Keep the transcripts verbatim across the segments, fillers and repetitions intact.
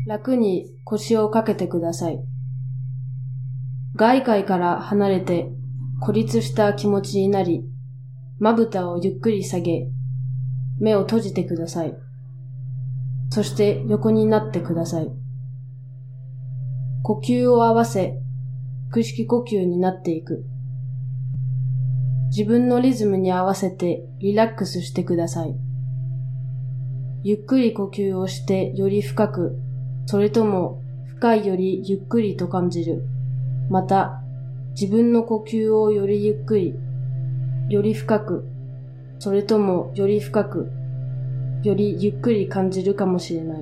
楽に腰をかけてください。外界から離れて孤立した気持ちになり、まぶたをゆっくり下げ、目を閉じてください。そして横になってください。呼吸を合わせ、腹式呼吸になっていく。自分のリズムに合わせてリラックスしてください。ゆっくり呼吸をしてより深く、それとも深いよりゆっくりと感じる。また、自分の呼吸をよりゆっくり、より深く、それともより深く、よりゆっくり感じるかもしれない。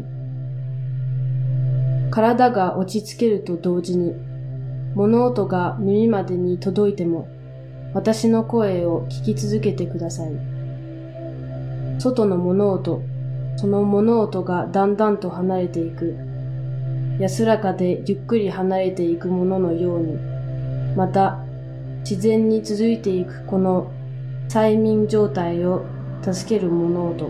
体が落ち着けると同時に、物音が耳までに届いても、私の声を聞き続けてください。外の物音、その物音がだんだんと離れていく。安らかでゆっくり離れていくもののように、また自然に続いていくこの催眠状態を助ける物音。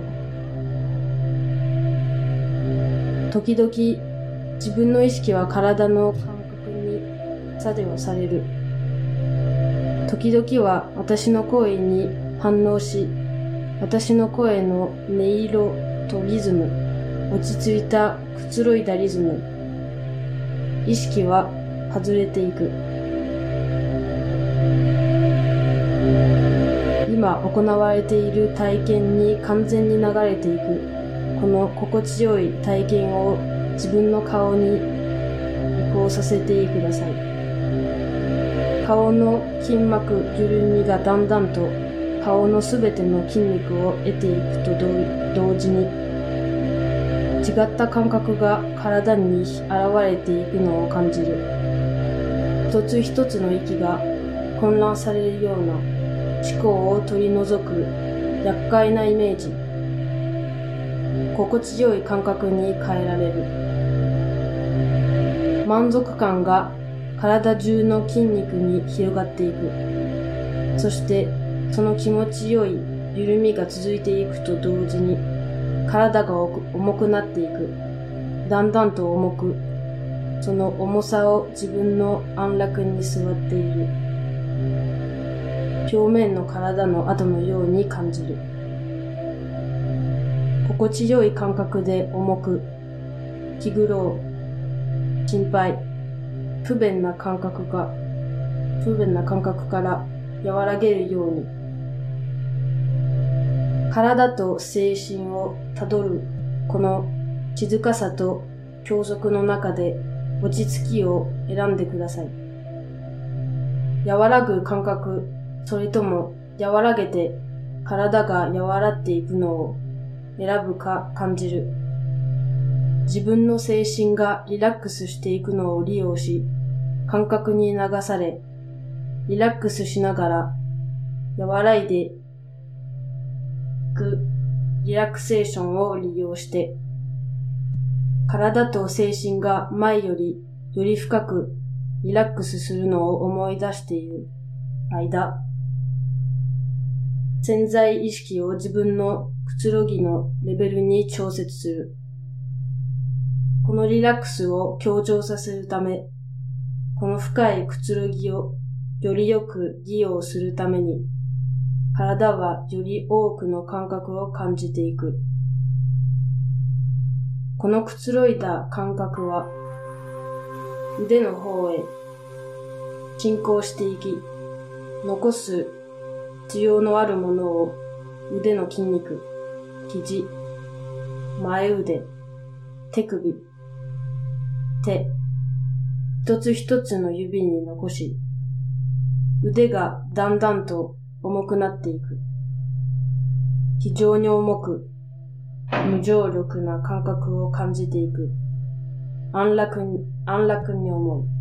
時々自分の意識は体の感覚に作用される。時々は私の声に反応し、私の声の音色とリズム、落ち着いたくつろいだリズム、意識は外れていく。今行われている体験に完全に流れていく。この心地よい体験を自分の顔に移行させてください。顔の筋膜緩みがだんだんと顔のすべての筋肉を得ていくと同時に、違った感覚が体に現れていくのを感じる。一つ一つの息が混乱されるような思考を取り除く厄介なイメージ。心地よい感覚に変えられる。満足感が体中の筋肉に広がっていく。そしてその気持ちよい緩みが続いていくと同時に、体が重くなっていく。だんだんと重く、その重さを自分の安楽に座っている。表面の体の跡のように感じる。心地よい感覚で重く、気苦労、心配、不便な感覚が、不便な感覚から和らげるように、体と精神をたどるこの静かさと教則の中で落ち着きを選んでください。和らぐ感覚、それとも和らげて体が和らっていくのを選ぶか感じる。自分の精神がリラックスしていくのを利用し、感覚に流され、リラックスしながら和らいでいくリラクセーションを利用して、体と精神が前よりより深くリラックスするのを思い出している間、潜在意識を自分のくつろぎのレベルに調節する。このリラックスを強調させるため、この深いくつろぎをよりよく利用するために、体はより多くの感覚を感じていく。このくつろいだ感覚は、腕の方へ進行していき、残す必要のあるものを腕の筋肉、肘、前腕、手首、手、一つ一つの指に残し、腕がだんだんと重くなっていく。非常に重く、無重力な感覚を感じていく。安楽に、安楽に思う。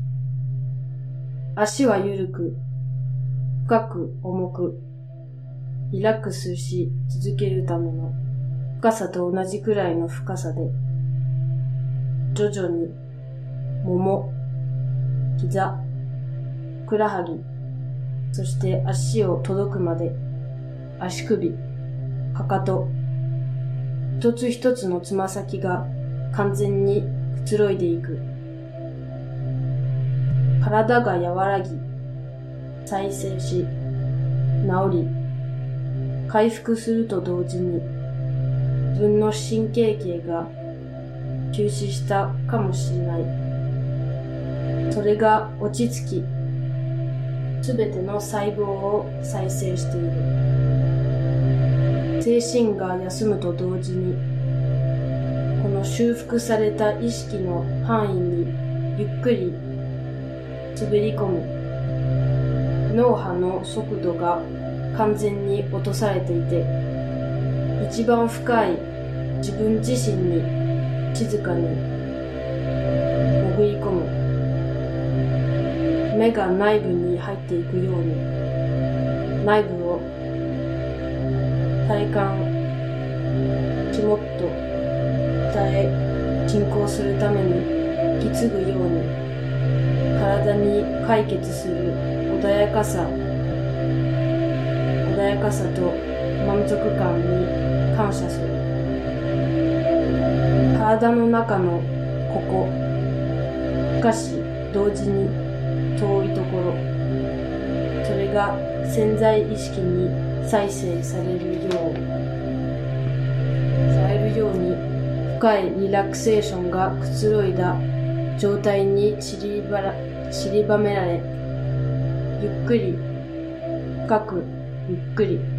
足は緩く、深く重く、リラックスし続けるための深さと同じくらいの深さで、徐々に、もも、膝、ふくらはぎ、そして足を届くまで、足首、かかと、一つ一つのつま先が完全にくつろいでいく。体が和らぎ、再生し、治り、回復すると同時に、自分の神経系が休止したかもしれない。それが落ち着き、すべての細胞を再生している。精神が休むと同時に、この修復された意識の範囲にゆっくり滑り込み、脳波の速度が完全に落とされていて、一番深い自分自身に静かに潜り込む。目が内部に入っていくように、内部を体感、肝っと鍛え、進行するために引き継ぐように、体に解決する穏やかさ、穏やかさと満足感に感謝する。体の中のここ、しかし同時に遠いところ、それが潜在意識に再生されるよう、されるように深いリラクセーションがくつろいだ状態に散りばら、散りばめられ、ゆっくり、深く、ゆっくり、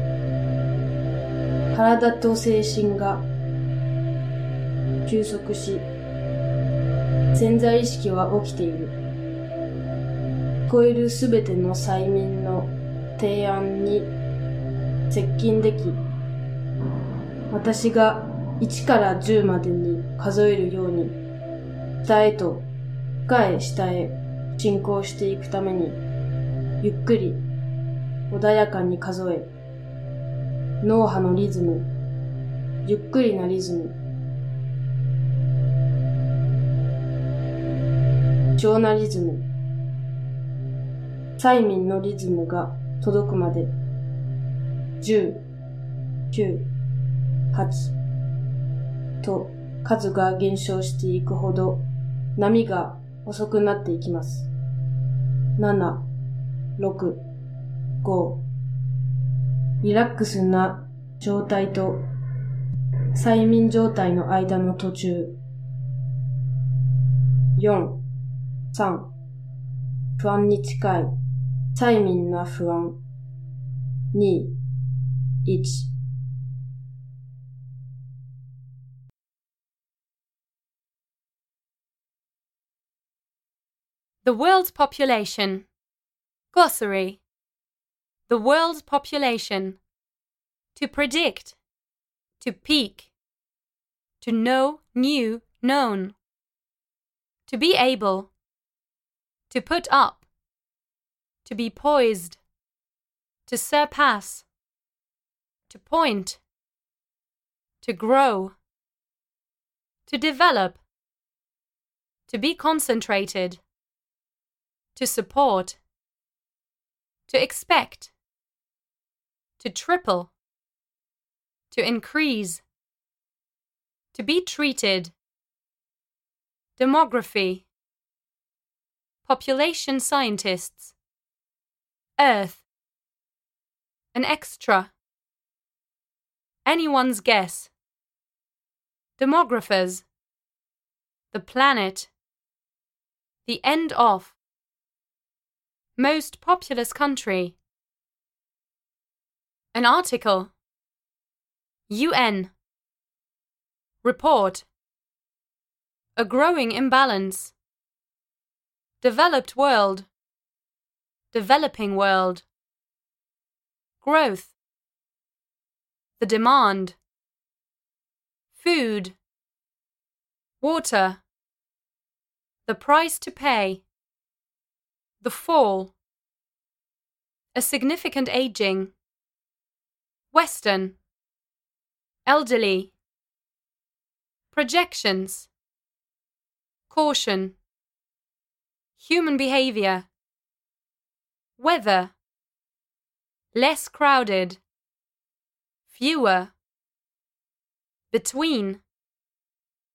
体と精神が休息し、潜在意識は起きている。聞こえるすべての催眠の提案に接近でき、私がいちからじゅうまでに数えるように、下へと深い下へ進行していくために、ゆっくり穏やかに数え、脳波のリズム、ゆっくりなリズム、超なリズム、催眠のリズムが届くまで、じゅう、きゅう、はちと数が減少していくほど波が遅くなっていきます。なな、ろく、ご、リラックスな状態と催眠状態の間の途中。よん、さん、不安に近い催眠な不安。に、いち。 The world's population. Glossary. The world's population. To predict. To peak. To know new known. To be able. To put up. To be poised. To surpass. To point. To grow. To develop. To be concentrated. To support. To expect. To triple. To increase. To be treated. Demography. Population scientists. Earth. An extra. Anyone's guess. Demographers. The planet. The end of. Most populous country. An article. U N. Report. A growing imbalance. Developed world. Developing world. Growth. The demand. Food. Water. The price to pay. The fall. A significant aging. Western. Elderly. Projections. Caution. Human behavior. Weather. Less crowded. Fewer. Between.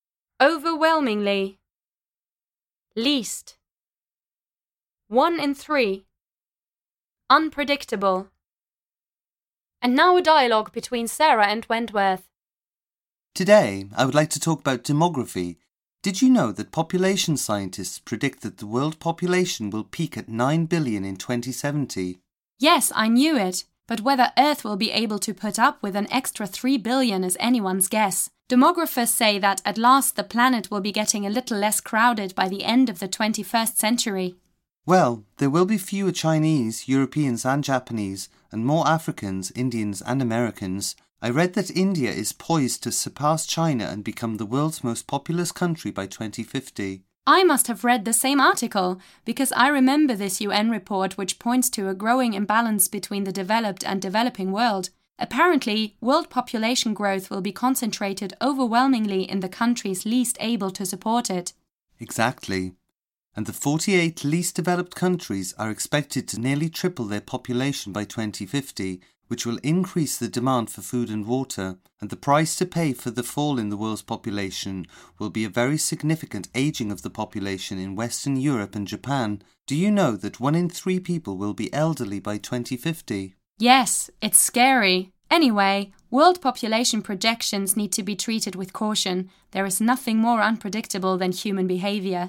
Overwhelmingly. Least. One in three. Unpredictable. And now a dialogue between Sarah and Wentworth. Today, I would like to talk about demography. Did you know that population scientists predict that the world population will peak at nine billion in twenty seventy? Yes, I knew it. But whether Earth will be able to put up with an extra three billion is anyone's guess. Demographers say that at last the planet will be getting a little less crowded by the end of the twenty-first century. Well, there will be fewer Chinese, Europeans and Japanese, and more Africans, Indians and Americans. I read that India is poised to surpass China and become the world's most populous country by twenty fifty. I must have read the same article, because I remember this U N report which points to a growing imbalance between the developed and developing world. Apparently, world population growth will be concentrated overwhelmingly in the countries least able to support it. Exactly. And the forty-eight least developed countries are expected to nearly triple their population by twenty fifty, which will increase the demand for food and water, and the price to pay for the fall in the world's population will be a very significant ageing of the population in Western Europe and Japan. Do you know that one in three people will be elderly by twenty fifty? Yes, it's scary. Anyway, world population projections need to be treated with caution. There is nothing more unpredictable than human behavior.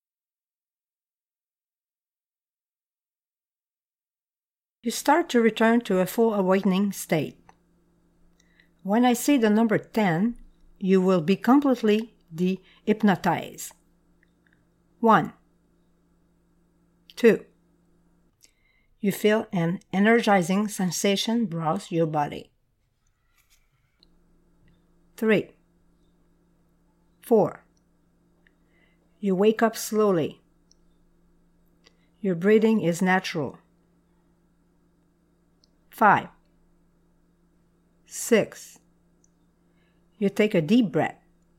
You start to return to a full awakening state. When I say the number ten, you will be completely de-hypnotized. One. Two. You feel an energizing sensation browse your body. Three. Four. You wake up slowly. Your breathing is natural. Five. Six. You take a deep breath.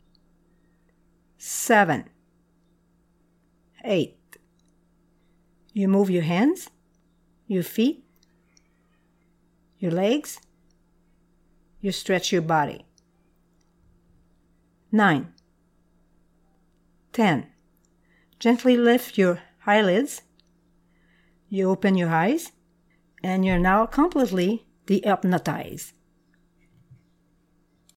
Seven. Eight. You move your hands, your feet, your legs. You stretch your body. Nine. Ten. Gently lift your eyelids. You open your eyes. And you're now completely de-hypnotized.